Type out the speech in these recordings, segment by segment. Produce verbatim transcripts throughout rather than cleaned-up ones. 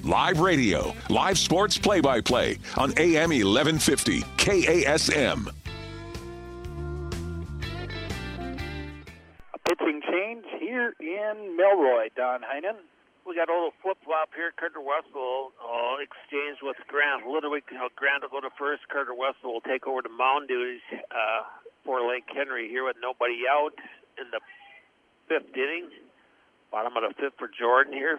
Live radio, live sports play-by-play on A M eleven fifty K A S M. A pitching change here in Milroy, Don Heinen. We got a little flip-flop here. Carter Wessel will exchange with Grant Ludwig. Grant will go to first. Carter Wessel will take over the mound duties uh, for Lake Henry here with nobody out in the fifth inning. Bottom of the fifth for Jordan here.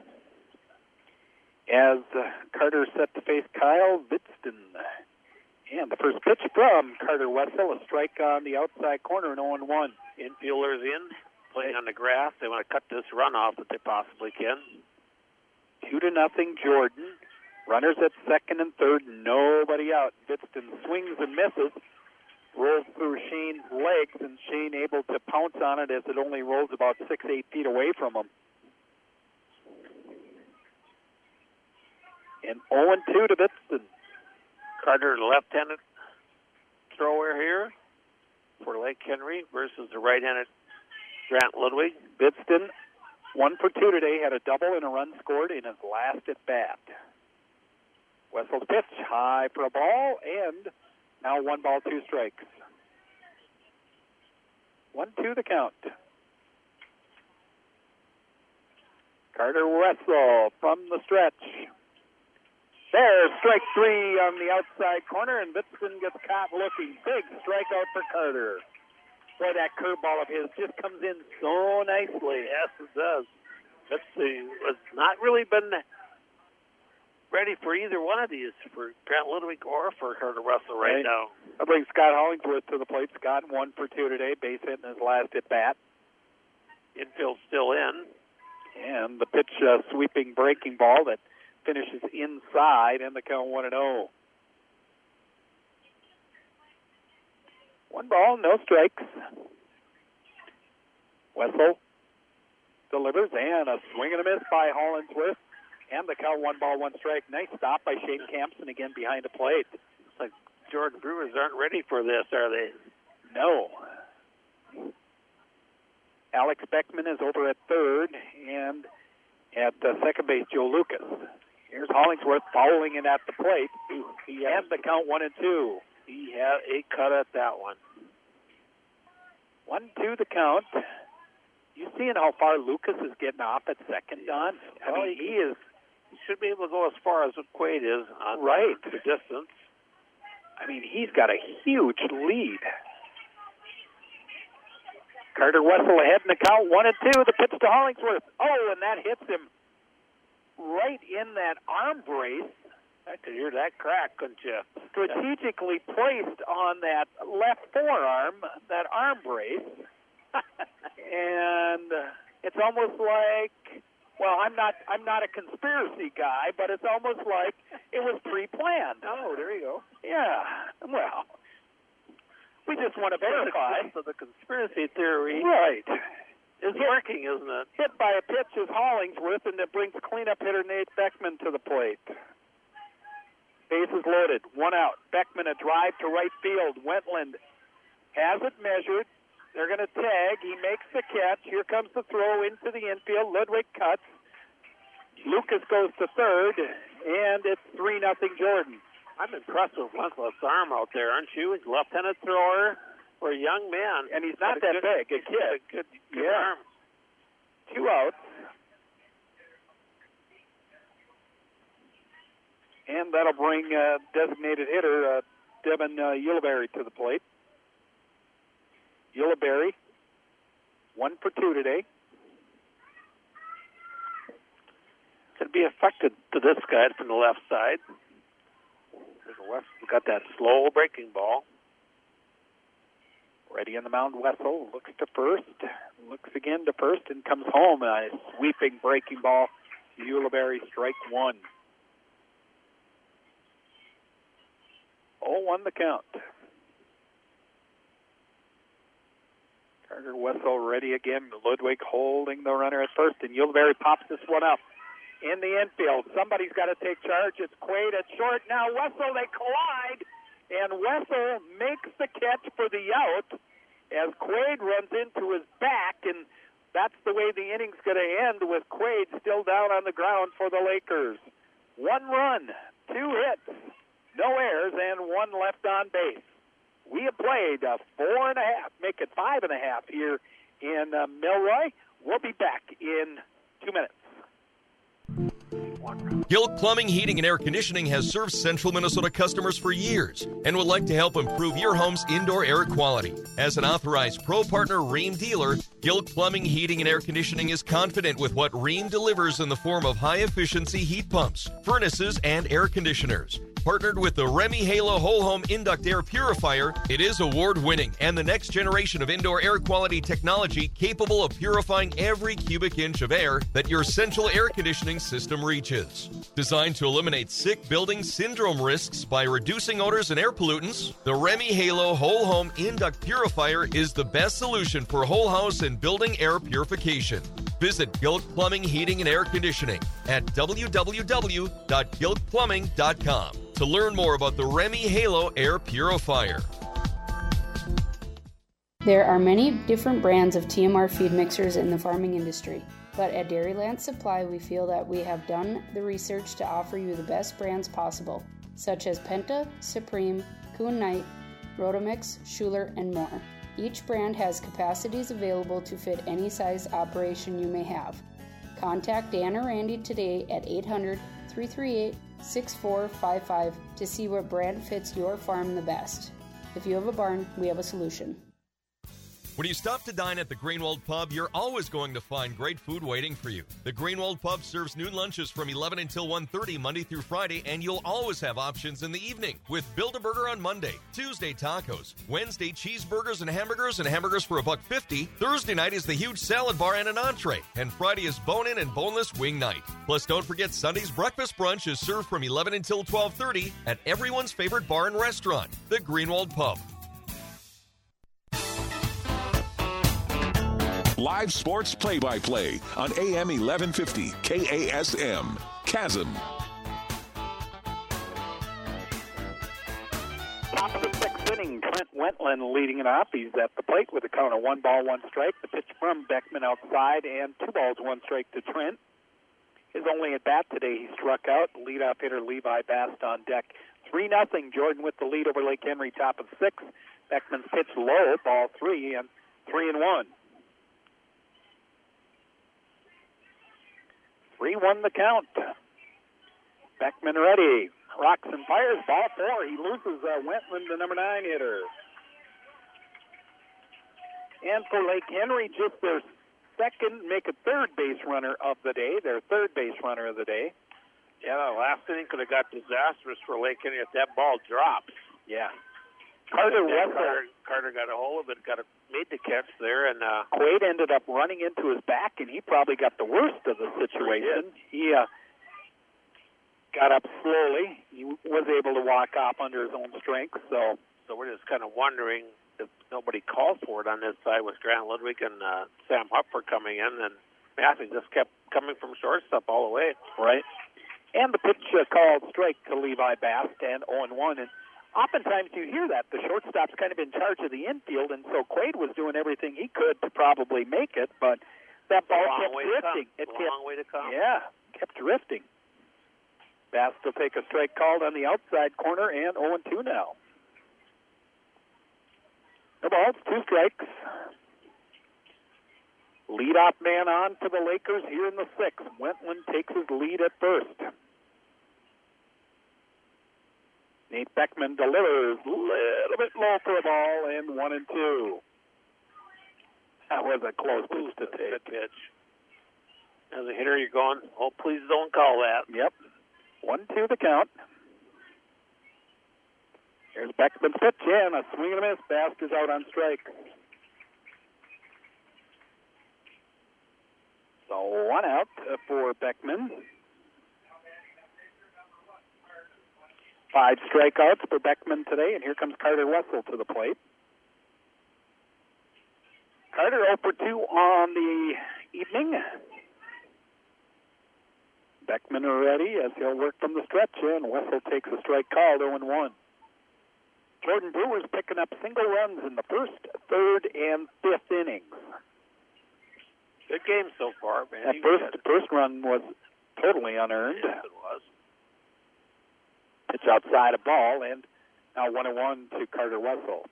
As uh, Carter set to face Kyle Vidston. And the first pitch from Carter Wessel, a strike on the outside corner, and oh and one. Infielders in, playing on the grass. They want to cut this run off if they possibly can. Two to nothing, Jordan. Runners at second and third, nobody out. Vidston swings and misses, rolls through Shane's legs, and Shane able to pounce on it as it only rolls about six, eight feet away from him. And oh and two to Vidston. Carter, left-handed thrower here for Lake Henry versus the right-handed Grant Ludwig. Vidston, one for two today, had a double and a run scored in his last at-bat. Wessel's pitch, high for a ball, and now one ball, two strikes. One, two, the count. Carter Wessel from the stretch. There's strike three on the outside corner, and Vidston gets caught looking. Big strikeout for Carter. Boy, that curveball of his just comes in so nicely. Yes, it does. Vidston has not really been ready for either one of these, for Grant Ludwig or for Carter Wessel right, right now. I bring Scott Hollingsworth to the plate. Scott one for two today, base hit in his last at-bat. Infield still in. And the pitch, uh, sweeping breaking ball that finishes inside, and the count one and oh. One ball, no strikes. Wessel delivers, and a swing and a miss by Hollingsworth, and the count one ball, one strike. Nice stop by Shane Campson again behind the plate. It's like Jordan Brewers aren't ready for this, are they? No. Alex Beckman is over at third, and at uh, second base, Joe Lucas. Here's Hollingsworth fouling in at the plate. He has the count one and two. He had a cut at that one. One, two, the count. You seeing how far Lucas is getting off at second, Don? I well, mean, he, he is. He should be able to go as far as Quaid is on right. the distance. I mean, he's got a huge lead. Carter Wessel ahead in the count, one and two. The pitch to Hollingsworth. Oh, and that hits him right in that arm brace. I could hear that crack, couldn't you? Strategically placed on that left forearm, that arm brace. And it's almost like, well, I'm not I'm not a conspiracy guy, but it's almost like it was pre-planned. Oh, there you go. Yeah, well, we just want to verify. So the conspiracy theory right. is hit, working, isn't it? Hit by a pitch is Hollingsworth, and it brings cleanup hitter Nate Beckman to the plate. Bases loaded, one out. Beckman a drive to right field. Wentland has it measured. They're going to tag. He makes the catch. Here comes the throw into the infield. Ludwig cuts. Lucas goes to third, and it's three nothing Jordan. I'm impressed with Wentland's arm out there, aren't you? He's left-handed thrower for a young man. And he's not that good, big, a kid. A good, good yeah. arm. Two outs. And that'll bring uh, designated hitter uh, Devin uh, Ulibarri to the plate. Ulibarri, one for two today. Could be affected to this guy from the left side. West got that slow breaking ball. Ready on the mound, Wessel looks to first, looks again to first, and comes home. A sweeping breaking ball. Ulibarri, strike one. oh one the count. Carter Wessel ready again. Ludwig holding the runner at first, and Ulibarri pops this one up in the infield. Somebody's got to take charge. It's Quaid at short. Now Wessel, they collide, and Wessel makes the catch for the out as Quaid runs into his back, and that's the way the inning's going to end, with Quaid still down on the ground for the Lakers. One run, two hits, no errors, and one left on base. We have played uh, four and a half, make it five and a half here in uh, Milroy. We'll be back in two minutes. Gilk Plumbing, Heating, and Air Conditioning has served Central Minnesota customers for years and would like to help improve your home's indoor air quality. As an authorized Pro Partner Rheem dealer, Gilk Plumbing, Heating, and Air Conditioning is confident with what Rheem delivers in the form of high-efficiency heat pumps, furnaces, and air conditioners. Partnered with the Remy Halo Whole Home Induct Air Purifier, it is award-winning and the next generation of indoor air quality technology capable of purifying every cubic inch of air that your central air conditioning system reaches. Designed to eliminate sick building syndrome risks by reducing odors and air pollutants, the Remy Halo Whole Home Induct Purifier is the best solution for whole house and building air purification. Visit Gilk Plumbing, Heating, and Air Conditioning at w w w dot gilk plumbing dot com to learn more about the Remy Halo Air Purifier. There are many different brands of T M R feed mixers in the farming industry, but at Dairyland Supply we feel that we have done the research to offer you the best brands possible, such as Penta, Supreme, Kuhn Knight, Rotomix, Schuler, and more. Each brand has capacities available to fit any size operation you may have. Contact Dan or Randy today at eight hundred, three three eight, six four five five to see what brand fits your farm the best. If you have a barn, we have a solution. When you stop to dine at the Greenwald Pub, you're always going to find great food waiting for you. The Greenwald Pub serves noon lunches from eleven until one thirty Monday through Friday, and you'll always have options in the evening with Build-A-Burger on Monday, Tuesday tacos, Wednesday cheeseburgers and hamburgers and hamburgers for a buck fifty. Thursday night is the huge salad bar and an entree, and Friday is bone-in and boneless wing night. Plus, don't forget Sunday's breakfast brunch is served from eleven until twelve thirty at everyone's favorite bar and restaurant, the Greenwald Pub. Live sports play-by-play on A M eleven fifty K A S M. Chasm. Top of the sixth inning, Trent Wentland leading it off. He's at the plate with a count of one ball, one strike. The pitch from Beckman outside, and two balls, one strike to Trent. His only at bat today, he struck out. Leadoff hitter Levi Bast on deck. three nothing. Jordan with the lead over Lake Henry, top of six. Beckman's pitch low, ball three, and three and one. three one the count. Beckman ready. Rocks and fires. Ball four. He loses uh, Wentland, the number nine hitter. And for Lake Henry, just their second, make a third base runner of the day. Their third base runner of the day. Yeah, the last inning could have got disastrous for Lake Henry if that ball drops. Yeah. Carter yeah, Wessel. Carter, Carter got a hold of it, got a, made the catch there, and uh, Quaid ended up running into his back, and he probably got the worst of the situation. He uh, got up slowly. He was able to walk off under his own strength. So, so we're just kind of wondering if nobody called for it on this side with Grant Ludwig and uh, Sam Hupfer coming in, and Matthew just kept coming from shortstop all the way. Right. And the pitch uh, called strike to Levi Bast, and oh and one. And oftentimes you hear that. The shortstop's kind of in charge of the infield, and so Quaid was doing everything he could to probably make it, but that ball kept drifting. It kept, a long way to come. Yeah, kept drifting. Bast will take a strike called on the outside corner, and oh and two now. No balls, two strikes. Leadoff man on for the Lakers here in the sixth. Wentland takes his lead at first. Nate Beckman delivers a little bit low for a ball, and one and two. That was a close pitch to take. Good pitch. As a hitter, you're going, oh, please don't call that. Yep. One, two, the count. Here's Beckman's pitch, and a swing and a miss. Bast is out on strike. So one out for Beckman. Five strikeouts for Beckman today, and here comes Carter Wessel to the plate. Carter oh for two on the evening. Beckman ready as he'll work from the stretch, and Wessel takes a strike called, oh and one. Jordan Brewer's picking up single runs in the first, third, and fifth innings. Good game so far, man. That first, first run was totally unearned. Yes, it was. Pitch outside a ball, and now one and one to Carter Wessel.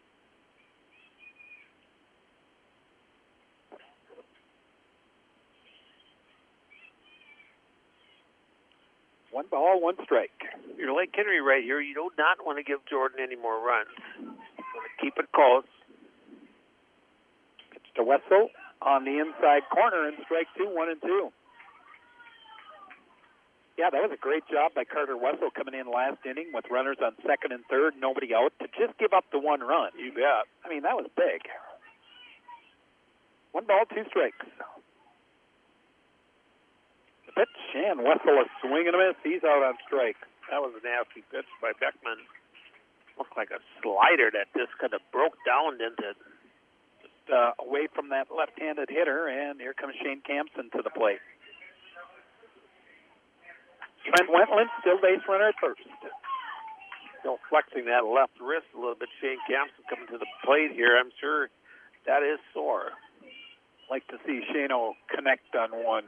One ball, one strike. You're Lake Henry right here. You do not want to give Jordan any more runs. You want to keep it close. Pitch to Wessel on the inside corner, and strike two, one and two. Yeah, that was a great job by Carter Wessel coming in last inning with runners on second and third, nobody out, to just give up the one run. You bet. I mean, that was big. One ball, two strikes. The pitch, and Wessel a swing and a miss. He's out on strike. That was a nasty pitch by Beckman. Looked like a slider that just kind of broke down into just uh, away from that left-handed hitter, and here comes Shane Campson to the plate. Trent Wentland, still base runner at first. Still flexing that left wrist a little bit. Shane Campson coming to the plate here. I'm sure that is sore. Like to see Shano connect on one.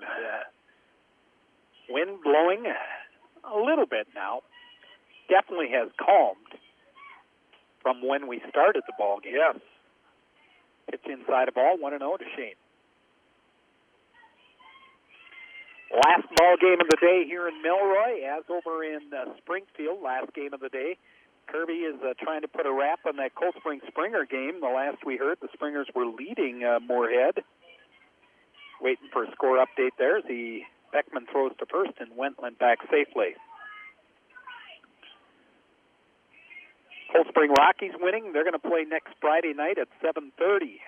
Wind blowing a little bit now. Definitely has calmed from when we started the ball game. Yes. Pitch inside a ball, one and oh to Shane. Last ball game of the day here in Milroy, as over in uh, Springfield, last game of the day. Kirby is uh, trying to put a wrap on that Cold Spring Springer game. The last we heard, the Springers were leading uh, Moorhead. Waiting for a score update there as the Beckman throws to first and Wentland back safely. Cold Spring Rockies winning. They're going to play next Friday night at seven thirty.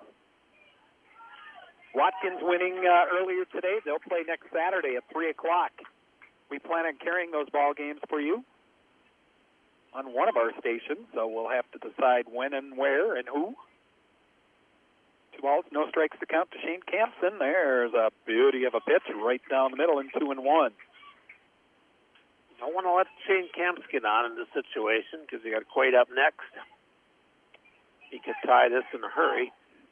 Watkins winning uh, earlier today. They'll play next Saturday at three o'clock. We plan on carrying those ball games for you on one of our stations, so we'll have to decide when and where and who. Two balls, no strikes to count to Shane Campson. There's a beauty of a pitch right down the middle in two and one. Don't want to let Shane Camps get on in this situation because he got Quaid up next. He could tie this in a hurry.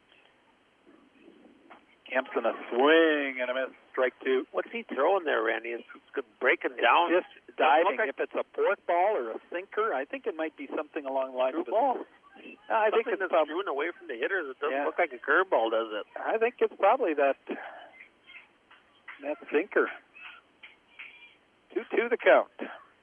Campson a swing and a miss, strike two. What's he throwing there, Randy? It's, it's breaking down. Just diving. Like if it's a fourth ball or a sinker, I think it might be something along the lines of a ball. Uh, I think it's probably moving away from the hitters. It doesn't yeah. look like a curveball, does it? I think it's probably that that sinker. two two the count.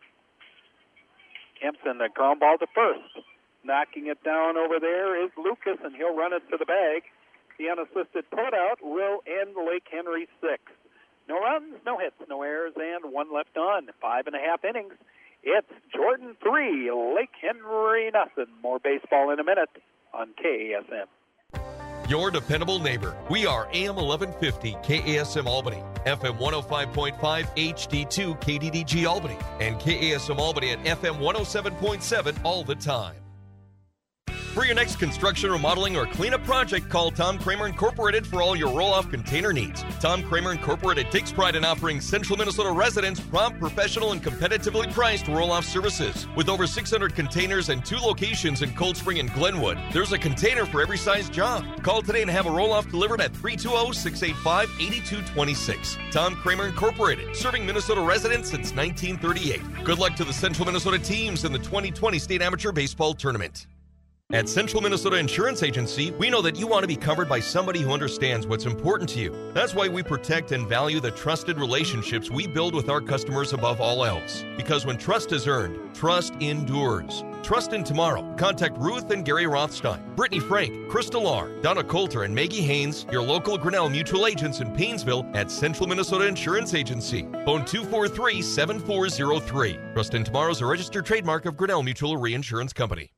Campson, a ground ball to first. Knocking it down over there is Lucas, and he'll run it to the bag. The unassisted putout will end Lake Henry six. No runs, no hits, no errors, and one left on. Five and a half innings. It's Jordan three, Lake Henry nothing. More baseball in a minute on K A S M. Your dependable neighbor. We are A M eleven fifty K A S M Albany, F M one oh five point five H D two K D D G Albany, and K A S M Albany at F M one oh seven point seven all the time. For your next construction, remodeling, or cleanup project, call Tom Kramer Incorporated for all your roll-off container needs. Tom Kramer Incorporated takes pride in offering Central Minnesota residents prompt, professional, and competitively priced roll-off services. With over six hundred containers and two locations in Cold Spring and Glenwood, there's a container for every size job. Call today and have a roll-off delivered at three two zero, six eight five, eight two two six. Tom Kramer Incorporated, serving Minnesota residents since nineteen thirty-eight. Good luck to the Central Minnesota teams in the twenty twenty State Amateur Baseball Tournament. At Central Minnesota Insurance Agency, we know that you want to be covered by somebody who understands what's important to you. That's why we protect and value the trusted relationships we build with our customers above all else. Because when trust is earned, trust endures. Trust in tomorrow. Contact Ruth and Gary Rothstein, Brittany Frank, Krista Lahr, Donna Coulter, and Maggie Haynes, your local Grinnell Mutual agents in Paynesville at Central Minnesota Insurance Agency. Phone two four three, seven four zero three. Trust in tomorrow is a registered trademark of Grinnell Mutual Reinsurance Company.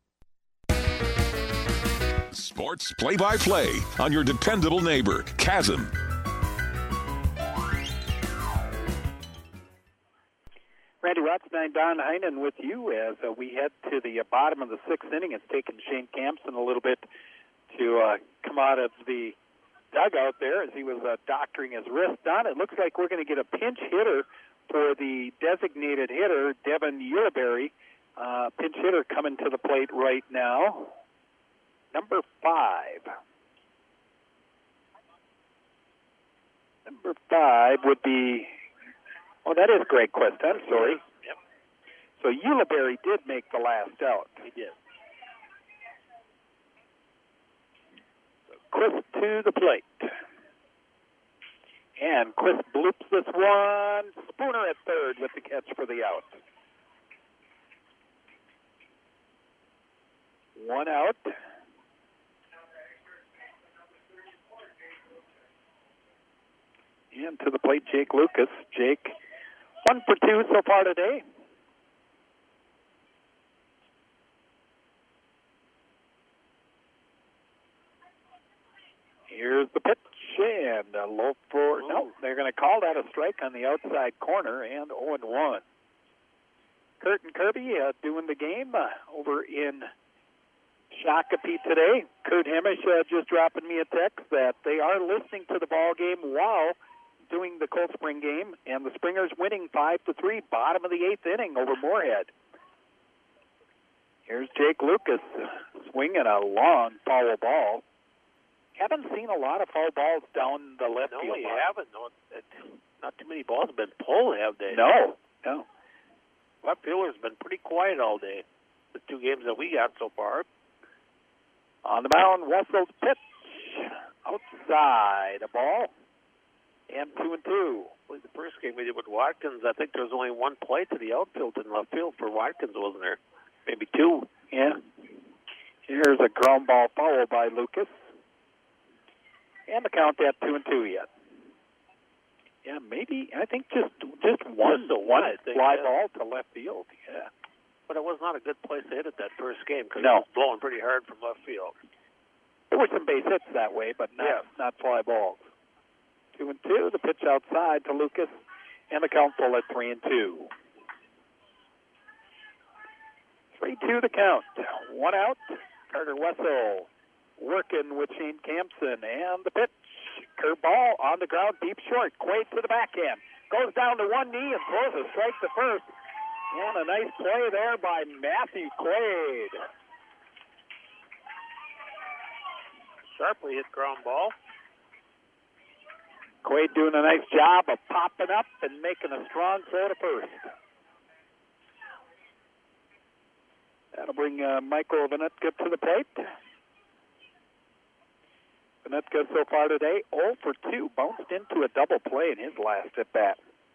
Sports play-by-play on your dependable neighbor, Chasm. Randy Rothstein, Don Heinen with you as uh, we head to the uh, bottom of the sixth inning. It's taken Shane Campson a little bit to uh, come out of the dugout there as he was uh, doctoring his wrist. Don, it looks like we're going to get a pinch hitter for the designated hitter, Devin Uriberry. Uh, pinch hitter coming to the plate right now. Number five. Number five would be, oh, that is Greg Quest. I'm sorry. Yep. So Ulibarri did make the last out. He did. So Chris to the plate. And Chris bloops this one. Spooner at third with the catch for the out. One out. And to the plate, Jake Lucas. Jake, one for two so far today. Here's the pitch, and a low for, no, they're going to call that a strike on the outside corner, and oh and one. Kurt and Kirby uh, doing the game uh, over in Shakopee today. Kurt Hemish uh, just dropping me a text that they are listening to the ball game while doing the Cold Spring game, and the Springers winning five to three, bottom of the eighth inning over Moorhead. Here's Jake Lucas swinging a long foul ball. Haven't seen a lot of foul balls down the left no, field you line. haven't. No, it, not too many balls have been pulled, have they? No, no. Left fielder's been pretty quiet all day. The two games that we got so far. On the mound, Wessel's pitch. Outside, a ball. And two and two. Well, the first game we did with Watkins, I think there was only one play to the outfield in left field for Watkins, wasn't there? Maybe two. Yeah. Here's a ground ball foul by Lucas. And the count at two and two yet. Yeah, maybe, I think just just one, just one I think, fly yeah. ball to left field. Yeah. But it was not a good place to hit it that first game because No. it was blowing pretty hard from left field. There were some base hits that way, but not, Yeah. not fly balls. Two and two, the pitch outside to Lucas, and the count full at three and two. Three two the count. One out. Carter Wessel working with Shane Campson, and the pitch. Curve ball on the ground, deep short. Quaid to the backhand. Goes down to one knee and throws a strike to first. And a nice play there by Matthew Quaid. Sharply hit ground ball. Quaid doing a nice job of popping up and making a strong throw to first. That'll bring uh, Michael Vanetka to the plate. Vanetka so far today, oh for two. Bounced into a double play in his last at-bat.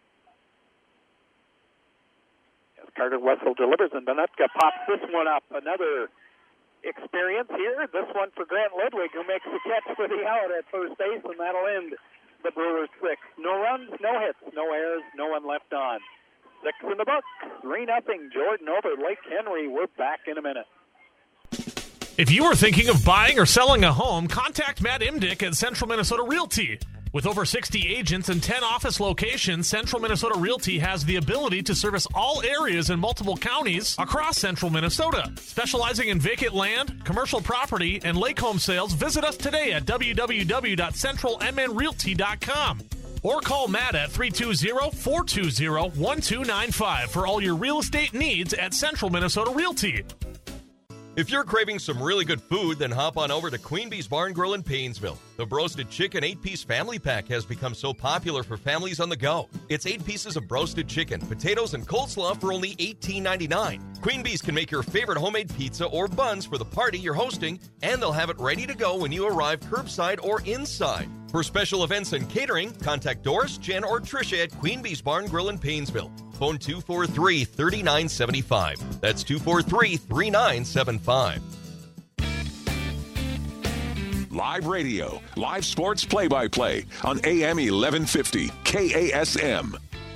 As Carter Wessel delivers, and Vanetka pops this one up. Another experience here. This one for Grant Ludwig, who makes the catch for the out at first base, and that'll end the Brewers' six. No runs, no hits, no errors, no one left on. Six in the book, three nothing. Jordan over Lake Henry. We're back in a minute. If you are thinking of buying or selling a home, contact Matt Imdick at Central Minnesota Realty. With over sixty agents and ten office locations, Central Minnesota Realty has the ability to service all areas in multiple counties across Central Minnesota. Specializing in vacant land, commercial property, and lake home sales, visit us today at w w w dot central m n realty dot com. Or call Matt at three two zero, four two zero, one two nine five for all your real estate needs at Central Minnesota Realty. If you're craving some really good food, then hop on over to Queen Bee's Barn Grill in Paynesville. The Broasted Chicken eight-piece family pack has become so popular for families on the go. It's eight pieces of broasted chicken, potatoes, and coleslaw for only eighteen ninety-nine. Queen Bee's can make your favorite homemade pizza or buns for the party you're hosting, and they'll have it ready to go when you arrive curbside or inside. For special events and catering, contact Doris, Jen, or Tricia at Queen Bee's Barn Grill in Paynesville. Phone two four three, three nine seven five. That's two four three, three nine seven five. Live radio, live sports play-by-play on A M eleven fifty, K A S M.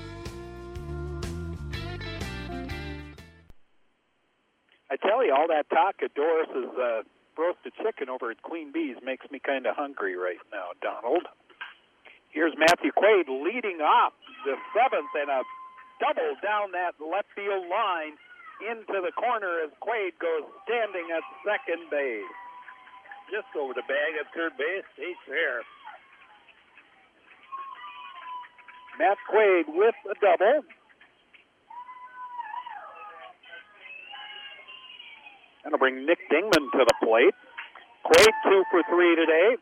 I tell you, all that talk of Doris's uh, roasted chicken over at Queen Bee's makes me kind of hungry right now, Donald. Here's Matthew Quaid leading off the seventh, and a double down that left field line into the corner as Quaid goes standing at second base. Just over the bag at third base. He's there. Matt Quaid with a double. That'll bring Nick Dingman to the plate. Quaid two for three today.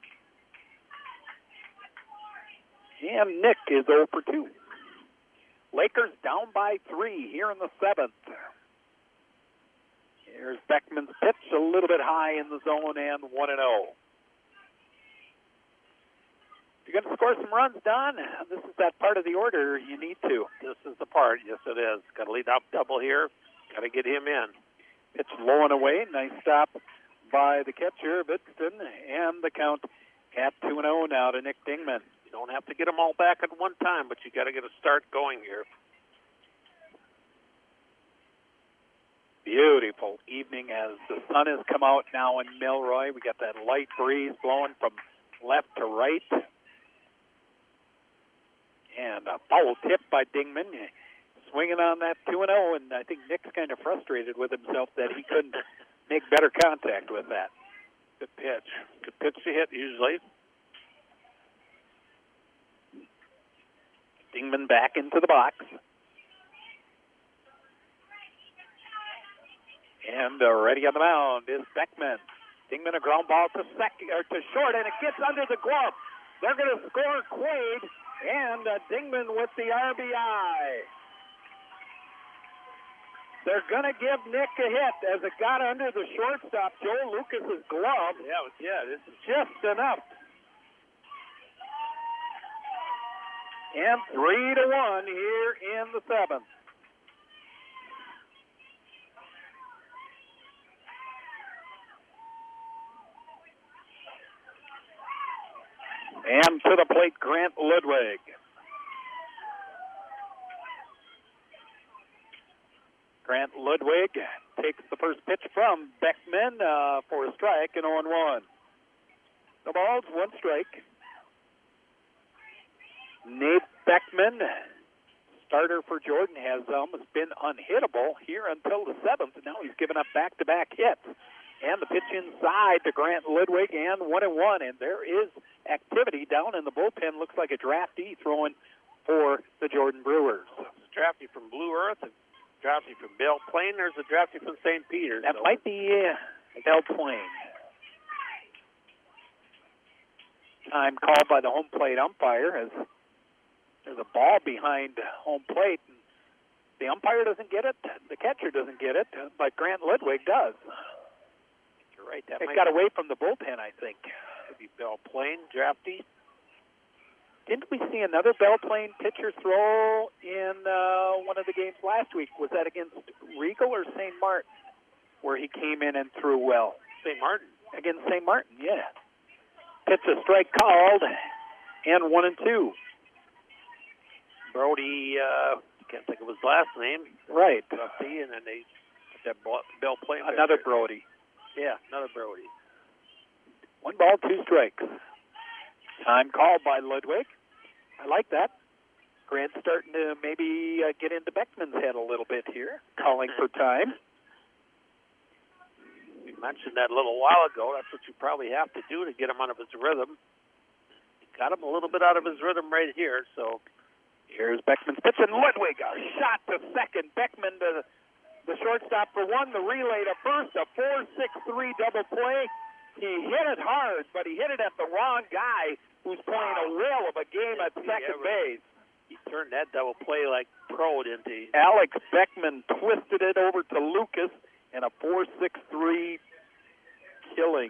And Nick is oh for two. Lakers down by three here in the seventh. Here's Beckman's pitch, a little bit high in the zone, and one and oh. If you're going to score some runs, Don, this is that part of the order you need to. This is the part. Yes, it is. Got to lead up double here. Got to get him in. Pitch low and away. Nice stop by the catcher, Bitston, and the count at two and oh now to Nick Dingman. You don't have to get them all back at one time, but you got to get a start going here. Beautiful evening as the sun has come out now in Milroy. We got that light breeze blowing from left to right. And a foul tip by Dingman, swinging on that two and oh, and I think Nick's kind of frustrated with himself that he couldn't make better contact with that. Good pitch. Good pitch to hit usually. Dingman back into the box. And uh, ready on the mound is Beckman. Dingman a ground ball to second or to short, and it gets under the glove. They're going to score Quaid, and uh, Dingman with the R B I. They're going to give Nick a hit as it got under the shortstop, Joe Lucas's glove. Yeah, yeah, this is just enough. And three to one here in the seventh. And to the plate, Grant Ludwig. Grant Ludwig takes the first pitch from Beckman uh, for a strike and oh and one. The ball's one strike. Nate Beckman, starter for Jordan, has almost been unhittable here until the seventh. Now he's given up back-to-back hits. And the pitch inside to Grant Ludwig, and one and one. And there is activity down in the bullpen. Looks like a draftee throwing for the Jordan Brewers. There's a draftee from Blue Earth, and a draftee from Belle Plaine. There's a draftee from Saint Peter's. That so. might be uh, Belle Plaine. Time called by the home plate umpire as there's a ball behind home plate. And the umpire doesn't get it. The catcher doesn't get it, but Grant Ludwig does. Right, that it might got be, away from the bullpen, I think. Maybe Belle Plaine, draftee. Didn't we see another Belle Plaine pitcher throw in uh, one of the games last week? Was that against Regal or Saint Martin, where he came in and threw well? Saint Martin. Against Saint Martin, yeah. Pitch a strike called, and one and two. Brody, uh, can't think of his last name. Right. Trustee, and then they put that Belle Plaine. Another pitcher. Brody. Yeah, another Brody. One ball, two strikes. Time called by Ludwig. I like that. Grant's starting to maybe uh, get into Beckman's head a little bit here, calling for time. We mentioned that a little while ago. That's what you probably have to do to get him out of his rhythm. You got him a little bit out of his rhythm right here, so. Here's Beckman's pitch, and Ludwig, a shot to second. Beckman to the shortstop for one, the relay to first, a four six three double play. He hit it hard, but he hit it at the wrong guy who's playing a whale of a game at second yeah, base. He turned that double play like pro into. Alex Beckman twisted it over to Lucas, and a four six three killing.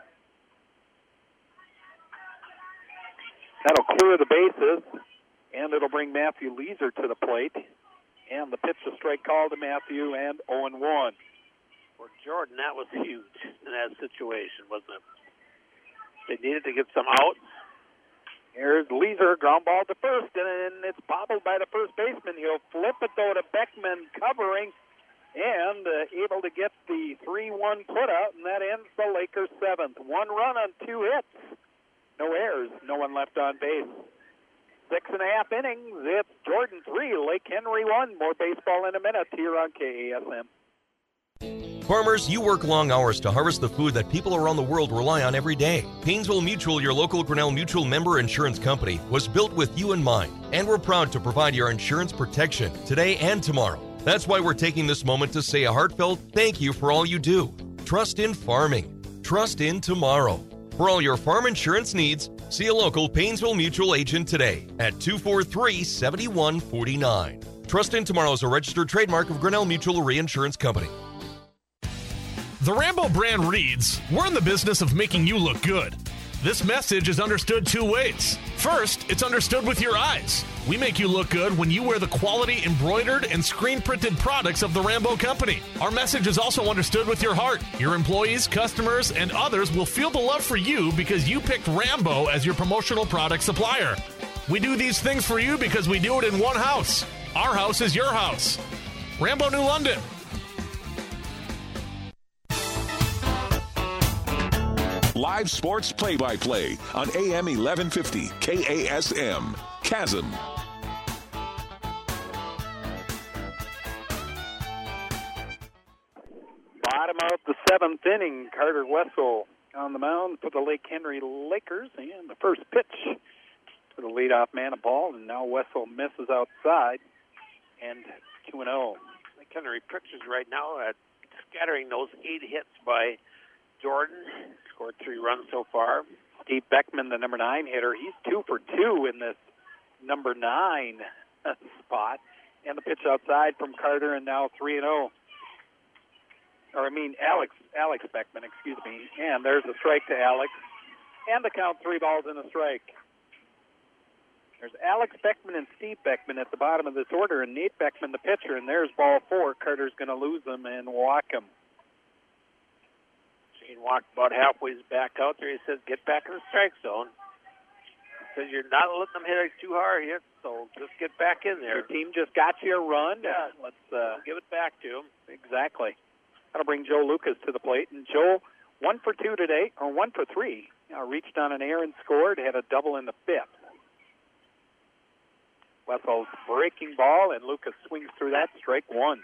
That'll clear the bases, and it'll bring Matthew Leeser to the plate. And the pitch to strike call to Matthew, and oh and one. For Jordan, that was huge in that situation, wasn't it? They needed to get some out. Here's Leeser, ground ball to first, and it's bobbled by the first baseman. He'll flip it, though, to Beckman covering, and uh, able to get the three one put out, and that ends the Lakers' seventh. One run on two hits. No errors, no one left on base. Six and a half innings. It's Jordan three, Lake Henry one. More baseball in a minute here on K A S M. Farmers, you work long hours to harvest the food that people around the world rely on every day. Painesville Mutual, your local Grinnell Mutual member insurance company, was built with you in mind, and we're proud to provide your insurance protection today and tomorrow. That's why we're taking this moment to say a heartfelt thank you for all you do. Trust in farming. Trust in tomorrow. For all your farm insurance needs, See a local Painesville Mutual agent today at two four three, seven one four nine. Trust in Tomorrow is a registered trademark of Grinnell Mutual Reinsurance Company. The Rambo brand reads, "We're in the business of making you look good." This message is understood two ways. First, it's understood with your eyes. We make you look good when you wear the quality embroidered and screen-printed products of the Rambo Company. Our message is also understood with your heart. Your employees, customers, and others will feel the love for you because you picked Rambo as your promotional product supplier. We do these things for you because we do it in one house. Our house is your house. Rambo New London. Live sports play-by-play on A M eleven fifty K A S M. Chasm. Bottom of the seventh inning, Carter Wessel on the mound for the Lake Henry Lakers. And the first pitch to the leadoff man, a ball, and now Wessel misses outside. And two and oh. Lake Henry pitchers right now at scattering those eight hits by Jordan. Scored three runs so far. Steve Beckman, the number nine hitter, he's two for two in this number nine spot. And the pitch outside from Carter, and now three and oh. Or I mean Alex Alex Beckman, excuse me. And there's a strike to Alex. And the count, three balls and a strike. There's Alex Beckman and Steve Beckman at the bottom of this order, and Nate Beckman, the pitcher, and there's ball four. Carter's going to lose him and walk him. Shane walked about halfway back out there. He says, get back in the strike zone. He says, you're not letting them hit it too hard here, so just get back in there. Your team just got you a run. Yeah, let's uh, give it back to him. Exactly. That'll bring Joe Lucas to the plate. And Joe, one for two today, or one for three. You know, reached on an air and scored, had a double in the fifth. Wessel's breaking ball, and Lucas swings through that, strike one.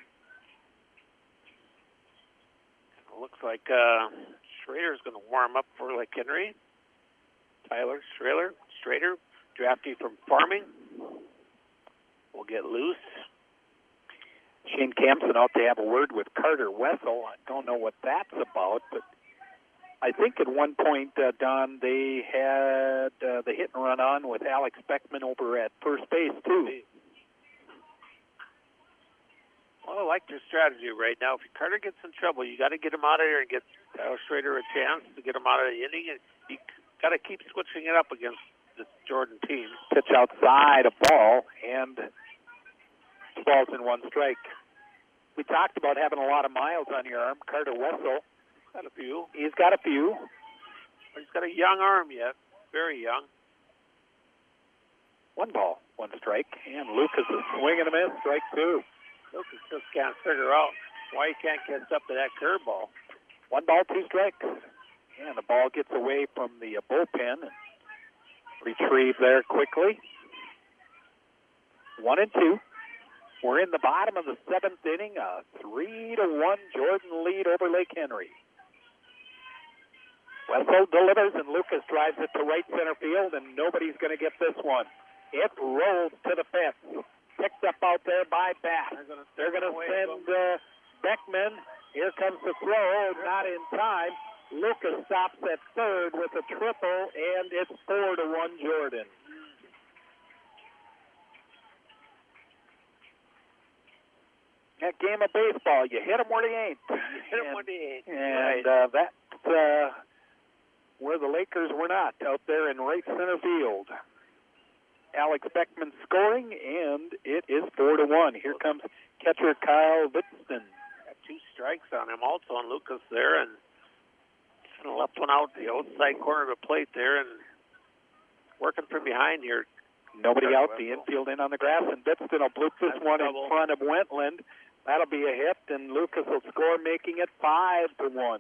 Looks like uh, Schrader's going to warm up for Lake Henry. Tyler Schrader, Schrader, draftee from Farming, will get loose. Shane Campson out to have a word with Carter Wessel. I don't know what that's about, but I think at one point, uh, Don, they had uh, the hit and run on with Alex Beckman over at first base, too. Well, I like their strategy right now. If Carter gets in trouble, you got to get him out of there and get Tyler Schrader a chance to get him out of the inning. And you got to keep switching it up against this Jordan team. Pitch outside, a ball, and two balls and one strike. We talked about having a lot of miles on your arm. Carter Wessel, got a few. He's got a few. He's got a young arm yet, very young. One ball, one strike, and Lucas is swinging a miss, strike two. Lucas just can't figure out why he can't catch up to that curveball. One ball, two strikes. And the ball gets away from the uh, bullpen and retrieved there quickly. One and two. We're in the bottom of the seventh inning. A three to one Jordan lead over Lake Henry. Wessel delivers, and Lucas drives it to right center field, and nobody's going to get this one. It rolls to the fence. Picked up out there by Bass. They're going to send uh, Beckman. Here comes the throw, not in time. Lucas stops at third with a triple, and it's four to one Jordan. That game of baseball, you hit them where they ain't. You hit them where they ain't. And uh, that's uh, where the Lakers were not, out there in right center field. Alex Beckman scoring, and it is four to one. Here comes catcher Kyle Vitston. Got two strikes on him, also on Lucas there, and kind of left one out the outside corner of the plate there, and working from behind here. Nobody out, the infield in on the grass, and Vitston will bloop this one in front of Wentland. That'll be a hit, and Lucas will score, making it five to one.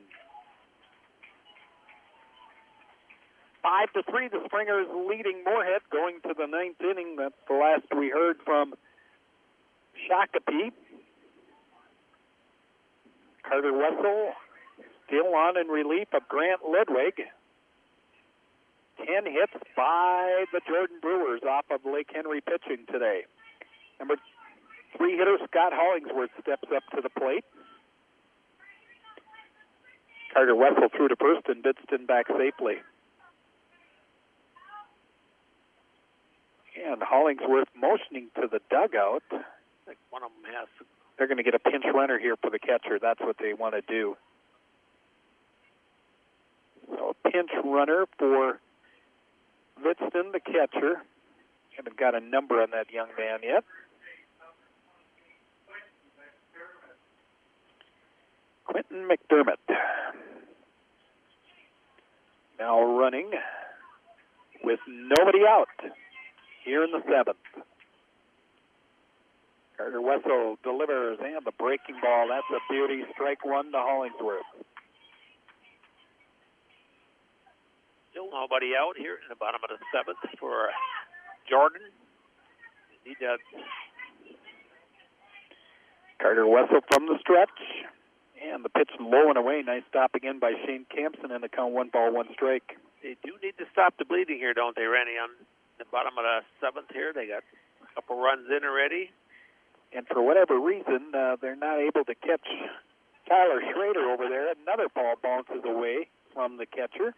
Five to three, the Springers leading Moorhead, going to the ninth inning. That's the last we heard from Shakopee. Carter Wessel still on in relief of Grant Ludwig. Ten hits by the Jordan Brewers off of Lake Henry pitching today. Number three hitter Scott Hollingsworth steps up to the plate. Carter Wessel threw to first, and Bidston back safely. And Hollingsworth motioning to the dugout. I think one of them has. They're going to get a pinch runner here for the catcher. That's what they want to do. So a pinch runner for Lidston, the catcher. Haven't got a number on that young man yet. Quentin McDermott. Now running with nobody out here in the seventh. Carter Wessel delivers, and the breaking ball. That's a beauty. Strike one to Hollingsworth. Still nobody out here in the bottom of the seventh for Jordan. He does. Carter Wessel from the stretch. And the pitch low and away. Nice stop again by Shane Campson, and the count one ball, one strike. They do need to stop the bleeding here, don't they, Randy? On the bottom of the seventh here, they got a couple runs in already. And for whatever reason, uh, they're not able to catch Tyler Schrader over there. Another ball bounces away from the catcher.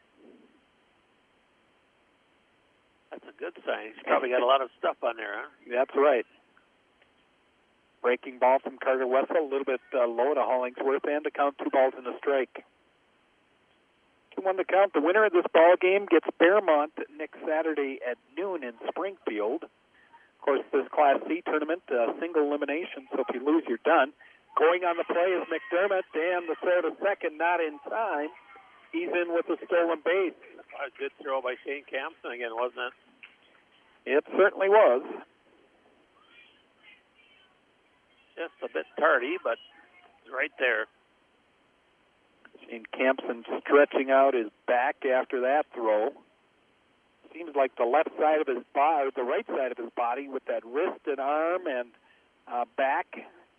That's a good sign. He's probably got a lot of stuff on there, huh? That's right. Breaking ball from Carter Wessel, a little bit uh, low to Hollingsworth, and to count two balls and a strike. two one to count. The winner of this ball game gets Fairmont next Saturday at noon in Springfield. Of course, this Class C tournament, uh, single elimination, so if you lose, you're done. Going on the play is McDermott, and the throw to second, not in time. He's in with a stolen base. A good throw by Shane Campson again, wasn't it? It certainly was. Just a bit tardy, but right there. Shane Campson stretching out his back after that throw. Seems like the left side of his body, the right side of his body, with that wrist and arm and uh, back,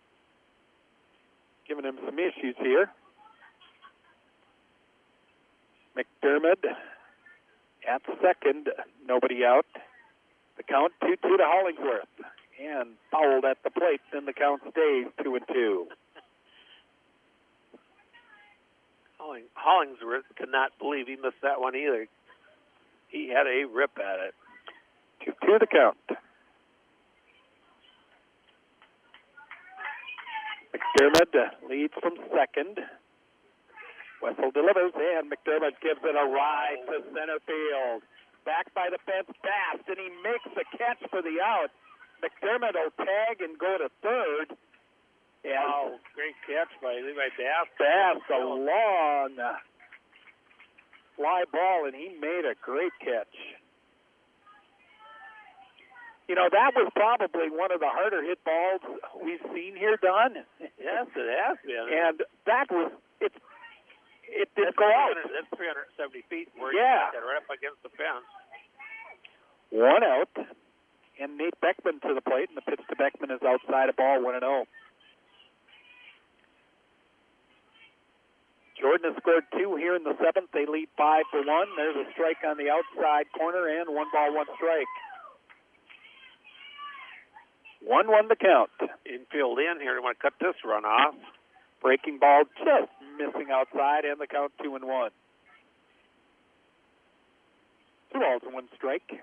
giving him some issues here. McDermott at second, nobody out. The count two two to Hollingsworth. And fouled at the plate, then the count stays two and two. Hollingsworth could not believe he missed that one either. He had a rip at it. two two the count. McDermott leads from second. Wessel delivers, and McDermott gives it a ride to center field. Back by the fence, fast, and he makes the catch for the out. McDermott will tag and go to third. And wow, great catch by Levi Bass. Bass, a long fly ball, and he made a great catch. You know, that was probably one of the harder hit balls we've seen here, Don. Yes, it has been. And that was, it, it did that's go out. That's three hundred seventy feet where yeah. you got right up against the fence. One out. And Nate Beckman to the plate, and the pitch to Beckman is outside a ball, one and oh. Jordan has scored two here in the seventh. They lead five for one. There's a strike on the outside corner, and one ball, one strike. one one the count. Infield in here. They want to cut this run off. Breaking ball just missing outside, and the count two and one. Two balls and one strike.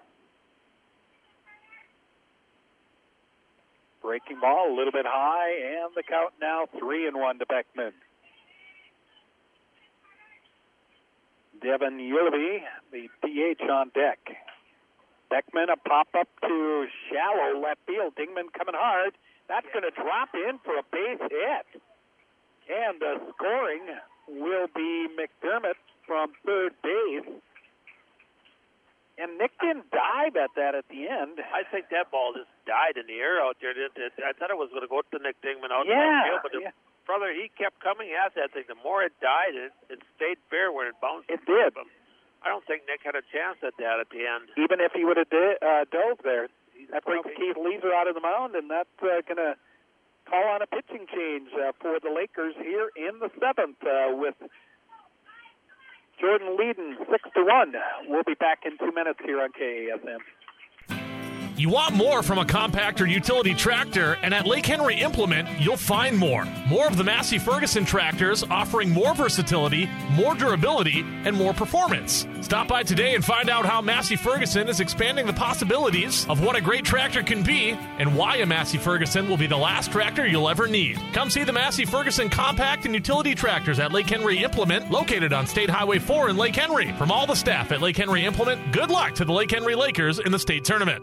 Breaking ball a little bit high, and the count now three and one to Beckman. Devin Yurleby, the D H on deck. Beckman, a pop-up to shallow left field. Dingman coming hard. That's going to drop in for a base hit. And the scoring will be McDermott from third base. And Nick didn't dive at that at the end. I think that ball just died in the air out there. I thought it was going to go to Nick Dingman out yeah, in the field, but the yeah. brother, he kept coming at that thing. The more it died, it, it stayed fair where it bounced. It did. Him. I don't think Nick had a chance at that at the end. Even if he would have di- uh, dove there. That brings Keith Leeser out of the mound, and that's uh, going to call on a pitching change uh, for the Lakers here in the seventh uh, with Jordan leading six to one. We'll be back in two minutes here on K A S M. You want more from a compact or utility tractor, and at Lake Henry Implement, you'll find more. More of the Massey Ferguson tractors offering more versatility, more durability, and more performance. Stop by today and find out how Massey Ferguson is expanding the possibilities of what a great tractor can be and why a Massey Ferguson will be the last tractor you'll ever need. Come see the Massey Ferguson compact and utility tractors at Lake Henry Implement, located on State Highway four in Lake Henry. From all the staff at Lake Henry Implement, good luck to the Lake Henry Lakers in the state tournament.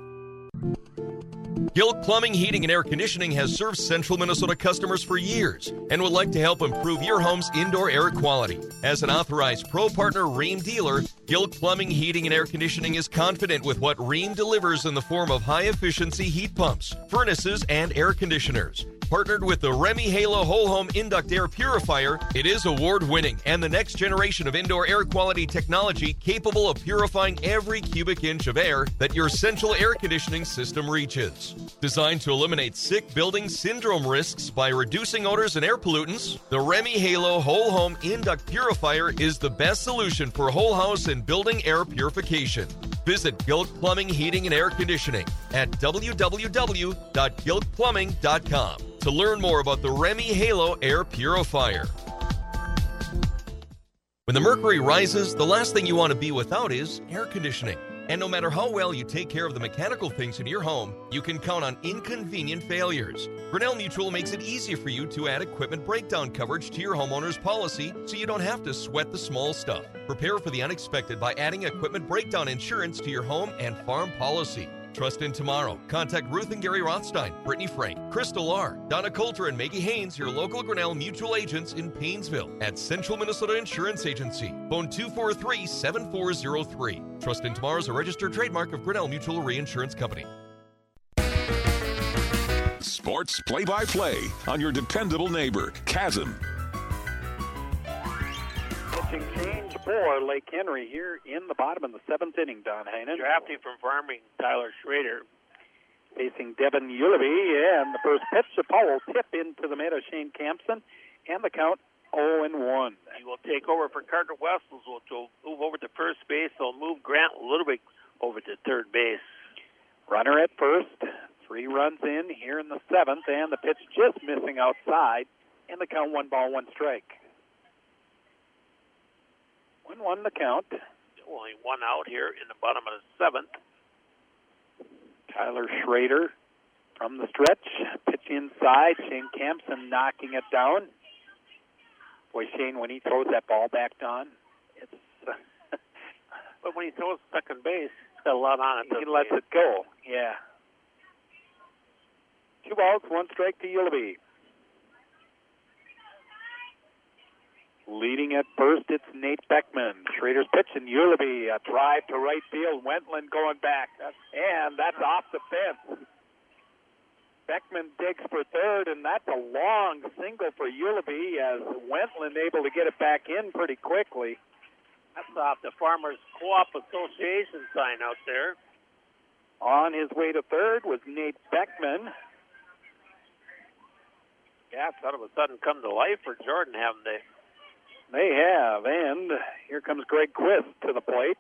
Gilk Plumbing, Heating, and Air Conditioning has served Central Minnesota customers for years and would like to help improve your home's indoor air quality. As an authorized Pro Partner Rheem dealer, Gilk Plumbing, Heating, and Air Conditioning is confident with what Rheem delivers in the form of high-efficiency heat pumps, furnaces, and air conditioners. Partnered with the Remy Halo Whole Home Induct Air Purifier, it is award-winning and the next generation of indoor air quality technology capable of purifying every cubic inch of air that your central air conditioning system reaches. Designed to eliminate sick building syndrome risks by reducing odors and air pollutants, the Remy Halo Whole Home Induct Purifier is the best solution for whole house and building air purification. Visit Gilk Plumbing, Heating, and Air Conditioning at w w w dot gilk plumbing dot com to learn more about the Remy Halo Air Purifier. When the mercury rises, the last thing you want to be without is air conditioning. And no matter how well you take care of the mechanical things in your home, you can count on inconvenient failures. Grinnell Mutual makes it easy for you to add equipment breakdown coverage to your homeowner's policy so you don't have to sweat the small stuff. Prepare for the unexpected by adding equipment breakdown insurance to your home and farm policy. Trust in tomorrow. Contact Ruth and Gary Rothstein, Brittany Frank, Crystal Lahr, Donna Coulter, and Maggie Haynes, your local Grinnell Mutual agents in Paynesville at Central Minnesota Insurance Agency. Phone two four three, seven four zero three. Trust in tomorrow is a registered trademark of Grinnell Mutual Reinsurance Company. Sports play-by-play on your dependable neighbor, Chasm. Pitching change for Lake Henry here in the bottom of the seventh inning, Don Heinen. Drafting from Farming, Tyler Schrader. Facing Devin Ulleby, and the first pitch, a Powell tip into the middle, Shane Campson, and the count oh and one. He will take over for Carter Wessels, which will move over to first base. They'll move Grant Ludwig over to third base. Runner at first, three runs in here in the seventh, and the pitch just missing outside, and the count one ball, one strike. one one the count. Only one out here in the bottom of the seventh. Tyler Schrader from the stretch, pitch inside, Shane Campson knocking it down. Boy, Shane, when he throws that ball back, Don, it's... Uh, but when he throws second base, he's got a lot on it. He lets it go, yeah. Two balls, one strike to Ulleby. Leading at first, it's Nate Beckman. Schrader's pitch, and Ulleby, a drive to right field. Wentland going back, and that's off the fence. Beckman digs for third, and that's a long single for Ulleby as Wentland able to get it back in pretty quickly. That's off the Farmers Co-op Association sign out there. On his way to third was Nate Beckman. Yeah, it's all of a sudden come to life for Jordan, haven't they? They have, and here comes Greg Quist to the plate.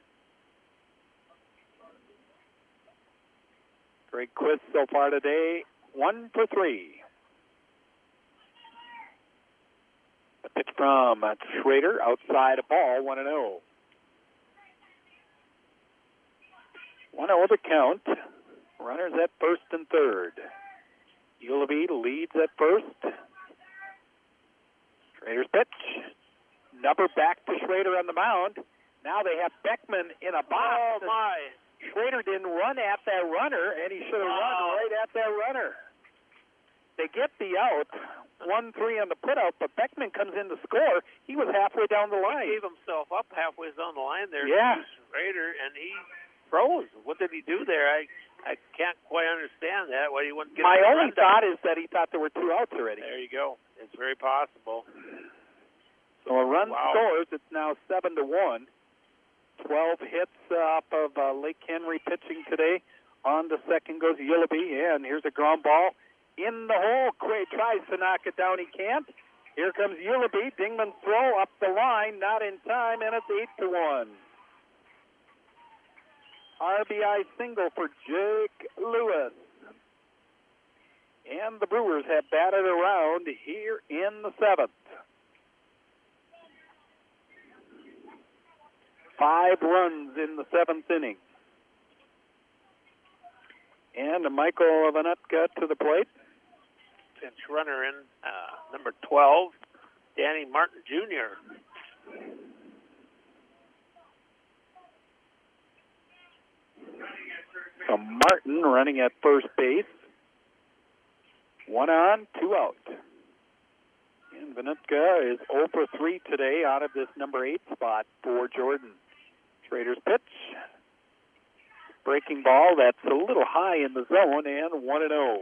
Greg Quist so far today, one for three. A pitch from Schrader, outside a ball, one and oh. one oh the count. Runners at first and third. Ulleby leads at first. Schrader's pitch. Number back to Schrader on the mound. Now they have Beckman in a box. Oh, my. Schrader didn't run at that runner, and he should have oh. run right at that runner. They get the out, one three on the putout, but Beckman comes in to score. He was halfway down the line. He gave himself up halfway down the line there. Yeah. Schrader, and he froze. What did he do there? I I can't quite understand that. Why he wouldn't get My only thought is that he thought there were two outs already. There you go. It's very possible. So a run wow. scores. It's now seven to one. Twelve hits off of uh, Lake Henry pitching today. On to second goes Ulleby, and here's a ground ball in the hole. Quay tries to knock it down. He can't. Here comes Ulleby. Dingman's throw up the line, not in time, and it's eight to one. R B I single for Jake Lewis. And the Brewers have batted around here in the seventh. Five runs in the seventh inning. And Michael Vanetka to the plate. Pinch runner in uh, number twelve, Danny Martin Junior So Martin running at first base. One on, two out. And Vanetka is zero for three today out of this number eight spot for Jordan. Schrader's pitch. Breaking ball that's a little high in the zone, and one and oh.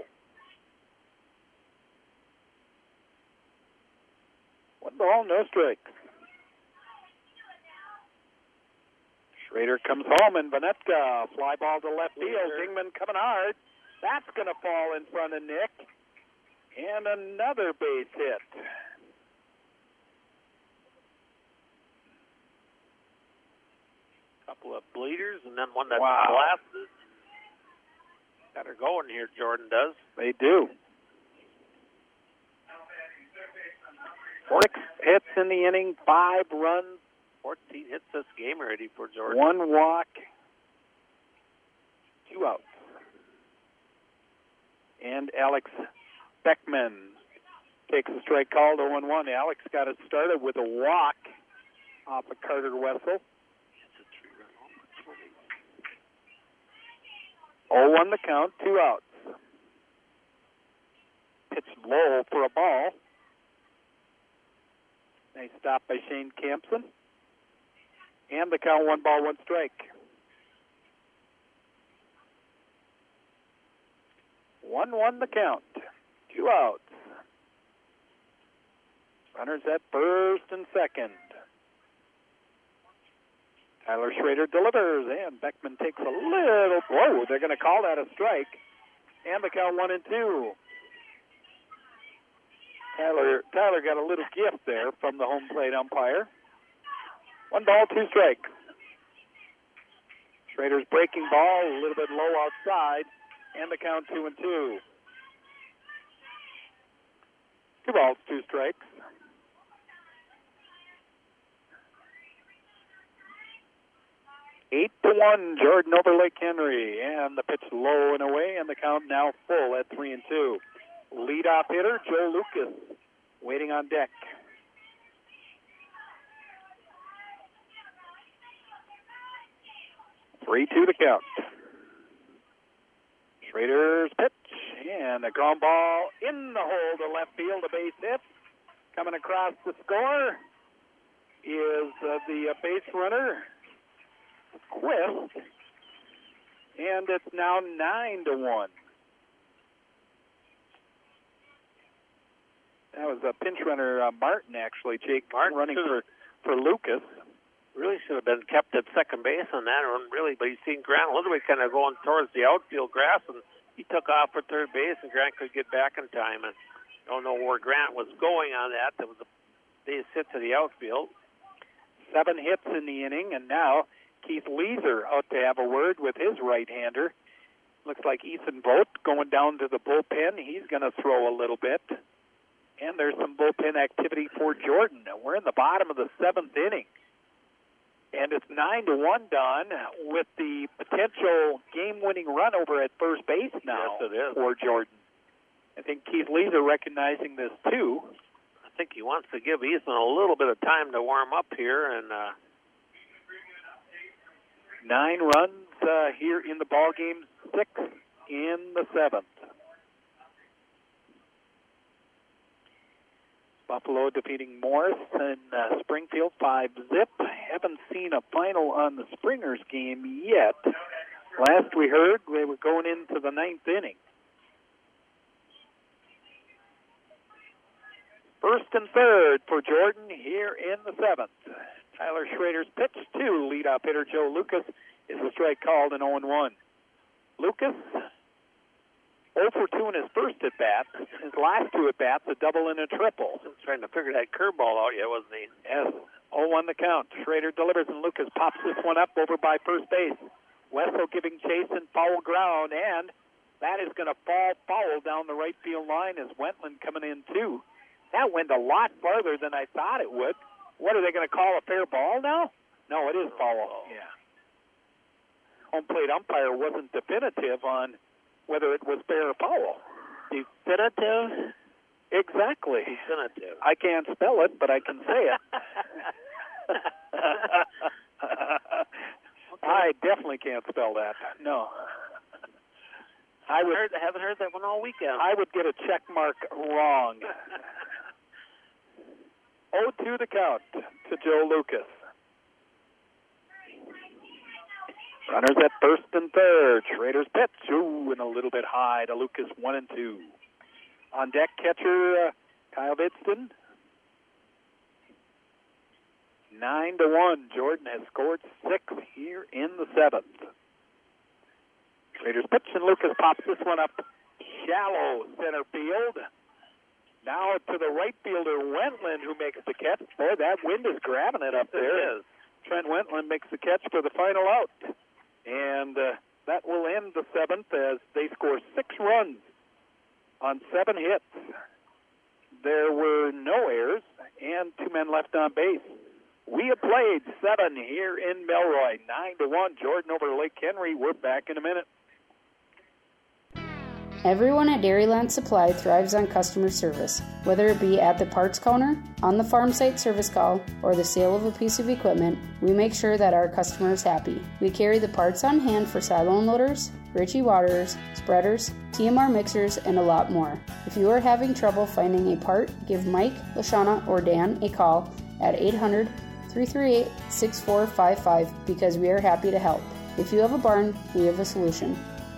One ball, no strikes. Schrader comes home, and Vanetka, fly ball to left field. Dingman coming hard. That's going to fall in front of Nick. And another base hit. Couple of bleeders, and then one that Wow. collapses. Got her going here, Jordan does. They do. Six hits in the inning, five runs, fourteen hits this game already for Jordan. one walk, two outs. And Alex Beckman takes a strike called oh and one. Alex got it started with a walk off of Carter Wessel. oh one the count, two outs. Pitched low for a ball. Nice stop by Shane Campson. And the count, one ball, one strike. one one the count, two outs. Runners at first and second. Tyler Schrader delivers, and Beckman takes a little... Whoa, they're going to call that a strike. And the count, one and two. Tyler, Tyler got a little gift there from the home plate umpire. One ball, two strikes. Schrader's breaking ball, a little bit low outside, and the count, two and two. Two balls, two strikes. Eight to one, Jordan over Lake Henry, and the pitch low and away, and the count now full at three and two. Leadoff hitter Joe Lucas waiting on deck. three two to count. Schrader's pitch, and a ground ball in the hole to left field, a base hit. Coming across the score is uh, the uh, base runner, Quist, and it's now nine to one. That was a pinch runner, uh, Martin, actually, Jake Martin running for, for Lucas. Really should have been kept at second base on that one, really, but you seen Grant Ludwig kind of going towards the outfield grass, and he took off for third base, and Grant could get back in time. And I don't know where Grant was going on that. There was a base hit to the outfield. Seven hits in the inning, and now Keith Leeser out to have a word with his right-hander. Looks like Ethan Vogt going down to the bullpen. He's going to throw a little bit. And there's some bullpen activity for Jordan. We're in the bottom of the seventh inning. And it's nine to one, Don, with the potential game-winning run over at first base now yes, it is. for Jordan. I think Keith Leeser recognizing this, too. I think he wants to give Ethan a little bit of time to warm up here. And uh... Nine runs uh, here in the ball game, six in the seventh. Buffalo defeating Morris in uh, Springfield five zip. Haven't seen a final on the Springers game yet. Last we heard, they were going into the ninth inning. First and third for Jordan here in the seventh. Tyler Schrader's pitch to leadoff hitter Joe Lucas is a strike called in oh and one. Lucas, oh for two in his first at-bat. His last two at-bats, a double and a triple. He was trying to figure that curveball out yet, wasn't he? Yes, oh one the count. Schrader delivers, and Lucas pops this one up over by first base. Wessel giving chase in foul ground, and that is going to fall foul down the right field line as Wentland coming in too. That went a lot farther than I thought it would. What, are they going to call a fair ball now? No, it is foul. Yeah. Home plate umpire wasn't definitive on whether it was fair or foul. Definitive? Exactly. Definitive. I can't spell it, but I can say it. I definitely can't spell that. No. I would. Heard, I haven't heard that one all weekend. I would get a check mark wrong. oh two the count to Joe Lucas. Runners at first and third. Schrader's pitch. Ooh, and a little bit high to Lucas, one and two. On deck, catcher uh, Kyle Vidston. Nine to one. Jordan has scored six here in the seventh. Schrader's pitch, and Lucas pops this one up shallow center field. Now to the right fielder, Wentland, who makes the catch. Boy, that wind is grabbing it up there. It is. Trent Wentland makes the catch for the final out. And uh, that will end the seventh as they score six runs on seven hits. There were no errors and two men left on base. We have played seven here in Melroy. Nine to one. Jordan over Lake Henry. We're back in a minute. Everyone at Dairyland Supply thrives on customer service, whether it be at the parts counter, on the farm site service call, or the sale of a piece of equipment. We make sure that our customer is happy. We carry the parts on hand for silo unloaders, Ritchie waterers, spreaders, T M R mixers, and a lot more. If you are having trouble finding a part, give Mike, Lashana, or Dan a call at eight hundred, three three eight, six four five five because we are happy to help. If you have a barn, we have a solution.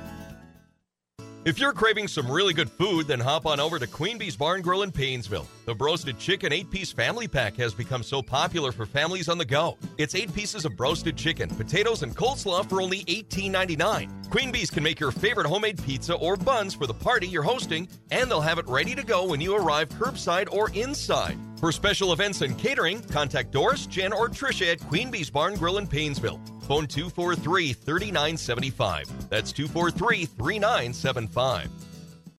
If you're craving some really good food, then hop on over to Queen Bee's Barn Grill in Paynesville. The Broasted Chicken eight-piece family pack has become so popular for families on the go. It's eight pieces of broasted chicken, potatoes, and coleslaw for only eighteen ninety-nine. Queen Bee's can make your favorite homemade pizza or buns for the party you're hosting, and they'll have it ready to go when you arrive curbside or inside. For special events and catering, contact Doris, Jen, or Tricia at Queen Bee's Barn Grill in Paynesville. Phone two four three, three nine seven five. That's two four three, three nine seven five.